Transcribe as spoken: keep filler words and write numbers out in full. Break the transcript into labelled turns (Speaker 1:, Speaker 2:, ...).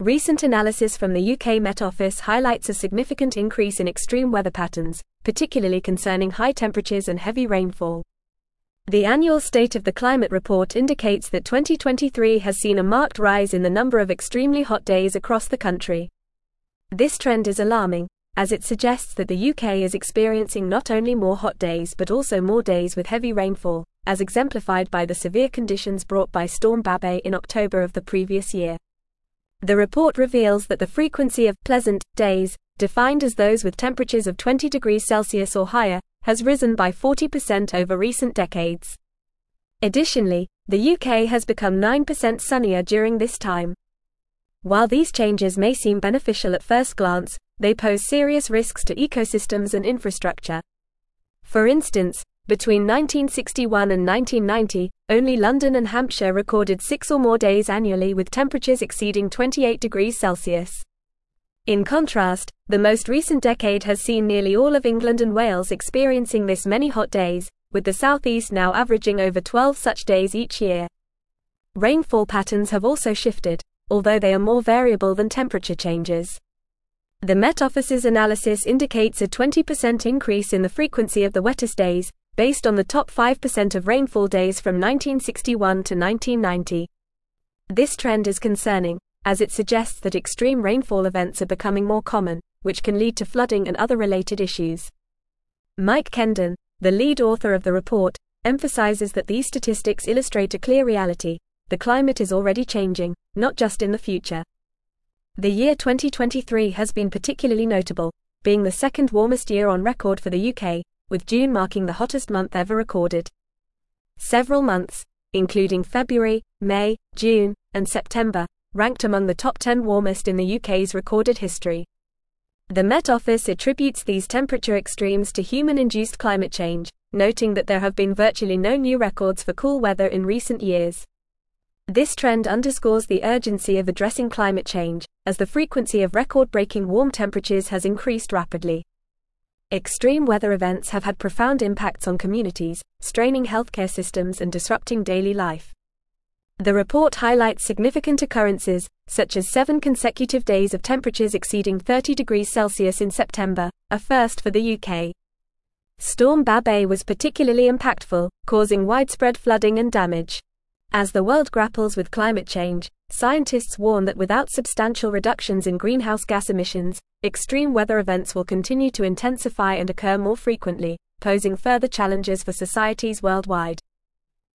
Speaker 1: Recent analysis from the U K Met Office highlights a significant increase in extreme weather patterns, particularly concerning high temperatures and heavy rainfall. The annual State of the Climate report indicates that twenty twenty-three has seen a marked rise in the number of extremely hot days across the country. This trend is alarming, as it suggests that the U K is experiencing not only more hot days but also more days with heavy rainfall, as exemplified by the severe conditions brought by Storm Babet in October of the previous year. The report reveals that the frequency of pleasant days, defined as those with temperatures of twenty degrees Celsius or higher, has risen by forty percent over recent decades. Additionally, the U K has become nine percent sunnier during this time. While these changes may seem beneficial at first glance, they pose serious risks to ecosystems and infrastructure. For instance, between nineteen sixty-one and nineteen ninety, only London and Hampshire recorded six or more days annually with temperatures exceeding twenty-eight degrees Celsius. In contrast, the most recent decade has seen nearly all of England and Wales experiencing this many hot days, with the southeast now averaging over twelve such days each year. Rainfall patterns have also shifted, although they are more variable than temperature changes. The Met Office's analysis indicates a twenty percent increase in the frequency of the wettest days, based on the top five percent of rainfall days from nineteen sixty-one to nineteen ninety. This trend is concerning, as it suggests that extreme rainfall events are becoming more common, which can lead to flooding and other related issues. Mike Kendon, the lead author of the report, emphasizes that these statistics illustrate a clear reality: the climate is already changing, not just in the future. The year twenty twenty-three has been particularly notable, being the second warmest year on record for the U K, with June marking the hottest month ever recorded. Several months, including February, May, June, and September, ranked among the top ten warmest in the U K's recorded history. The Met Office attributes these temperature extremes to human-induced climate change, noting that there have been virtually no new records for cool weather in recent years. This trend underscores the urgency of addressing climate change, as the frequency of record-breaking warm temperatures has increased rapidly. Extreme weather events have had profound impacts on communities, straining healthcare systems and disrupting daily life. The report highlights significant occurrences, such as seven consecutive days of temperatures exceeding thirty degrees Celsius in September, a first for the U K. Storm Babet was particularly impactful, causing widespread flooding and damage. As the world grapples with climate change, scientists warn that without substantial reductions in greenhouse gas emissions, extreme weather events will continue to intensify and occur more frequently, posing further challenges for societies worldwide.